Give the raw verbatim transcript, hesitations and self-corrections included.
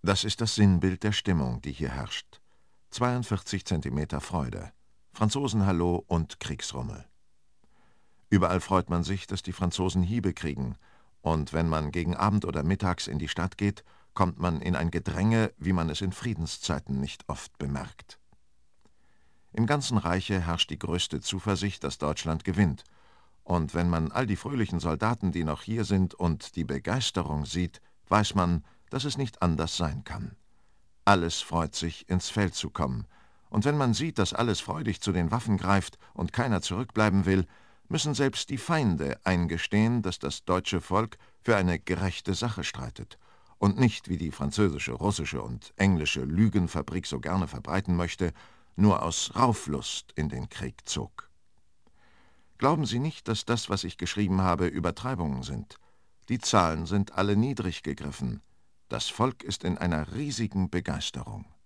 Das ist das Sinnbild der Stimmung, die hier herrscht. zweiundvierzig Zentimeter Freude, Franzosenhallo und Kriegsrummel. Überall freut man sich, dass die Franzosen Hiebe kriegen, und wenn man gegen Abend oder mittags in die Stadt geht, kommt man in ein Gedränge, wie man es in Friedenszeiten nicht oft bemerkt. Im ganzen Reiche herrscht die größte Zuversicht, dass Deutschland gewinnt, und wenn man all die fröhlichen Soldaten, die noch hier sind, und die Begeisterung sieht, weiß man, dass es nicht anders sein kann. Alles freut sich, ins Feld zu kommen, und wenn man sieht, dass alles freudig zu den Waffen greift und keiner zurückbleiben will, müssen selbst die Feinde eingestehen, dass das deutsche Volk für eine gerechte Sache streitet und nicht, wie die französische, russische und englische Lügenfabrik so gerne verbreiten möchte, nur aus Rauflust in den Krieg zog. Glauben Sie nicht, dass das, was ich geschrieben habe, Übertreibungen sind. Die Zahlen sind alle niedrig gegriffen. Das Volk ist in einer riesigen Begeisterung.